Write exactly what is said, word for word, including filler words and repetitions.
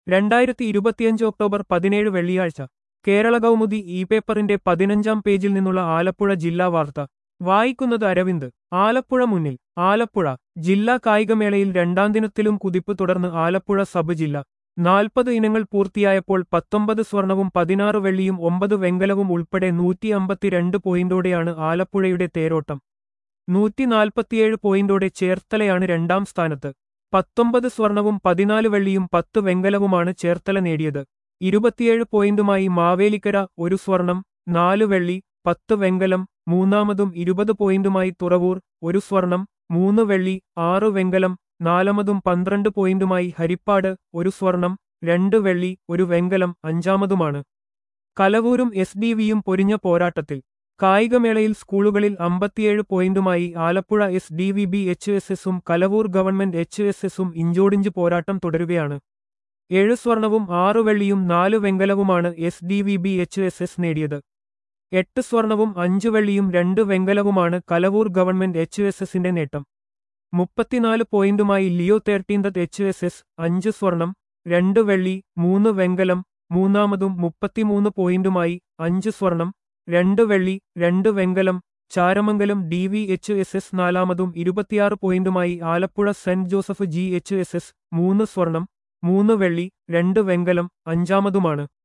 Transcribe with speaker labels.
Speaker 1: രണ്ടായിരത്തി ഇരുപത്തിയഞ്ച് ഒക്ടോബർ പതിനേഴ് വെള്ളിയാഴ്ച കേരള കൗമുദി ഇ പേപ്പറിന്റെ പതിനഞ്ചാം പേജിൽ നിന്നുള്ള ആലപ്പുഴ ജില്ലാ വാർത്ത വായിക്കുന്നത് അരവിന്ദ്. ആലപ്പുഴ മുന്നിൽ. ആലപ്പുഴ ജില്ലാ കായികമേളയിൽ രണ്ടാം ദിനത്തിലും കുതിപ്പ് തുടർന്ന് ആലപ്പുഴ സബ് ജില്ല. നാൽപ്പത് ഇനങ്ങൾ പൂർത്തിയായപ്പോൾ പത്തൊമ്പത് സ്വർണവും പതിനാറ് വെള്ളിയും ഒമ്പത് വെങ്കലവും ഉൾപ്പെടെ നൂറ്റി അമ്പത്തിരണ്ട് പോയിന്റോടെയാണ് ആലപ്പുഴയുടെ തേരോട്ടം. നൂറ്റി നാൽപ്പത്തിയേഴ് പോയിന്റോടെ ചേർത്തലയാണ് രണ്ടാം സ്ഥാനത്ത്. പത്തൊമ്പത് സ്വർണവും പതിനാല് വെള്ളിയും പത്ത് വെങ്കലവുമാണ് ചേർത്തല നേടിയത്. ഇരുപത്തിയേഴ് പോയിന്റുമായി മാവേലിക്കര ഒരു സ്വർണം, നാല് വെള്ളി, പത്ത് വെങ്കലം. മൂന്നാമതും ഇരുപത് പോയിന്റുമായി തുറവൂർ ഒരു സ്വർണം, മൂന്ന് വെള്ളി, ആറ് വെങ്കലം. നാലാമതും പന്ത്രണ്ട് പോയിന്റുമായി ഹരിപ്പാട് ഒരു സ്വർണം, രണ്ട് വെള്ളി, ഒരു വെങ്കലം അഞ്ചാമതുമാണ്. കലവൂരും എസ് ഡി വിയും പൊരിഞ്ഞ പോരാട്ടത്തിൽ. കായികമേളയിൽ സ്കൂളുകളിൽ അമ്പത്തിയേഴ് പോയിന്റുമായി Alappuzha S D V B H S എസും കലവൂർ ഗവൺമെന്റ് എച്ച് എസ് എസും ഇഞ്ചോടിഞ്ച് പോരാട്ടം തുടരുകയാണ്. ഏഴ് സ്വർണവും ആറ് വെള്ളിയും നാല് വെങ്കലവുമാണ് S D V B H S S നേടിയത്. എട്ട് സ്വർണവും അഞ്ച് വെള്ളിയും രണ്ട് വെങ്കലവുമാണ് കലവൂർ ഗവൺമെന്റ് എച്ച് എസ് എസിന്റെ നേട്ടം. മുപ്പത്തിനാല് പോയിന്റുമായി Leo thirteenth H S S അഞ്ച് സ്വർണം, രണ്ട് വെള്ളി, മൂന്ന് വെങ്കലം. മൂന്നാമതും മുപ്പത്തിമൂന്ന് പോയിന്റുമായി അഞ്ച് സ്വർണം, രണ്ട് വെള്ളി, രണ്ട് വെങ്കലം. Charamangalam D V H S S നാലാമതും ഇരുപത്തിയാറ് പോയിന്റുമായി Alappuzha Saint Joseph G H S S മൂന്ന് സ്വർണം, മൂന്ന് വെള്ളി, രണ്ട് വെങ്കലം അഞ്ചാമതുമാണ്.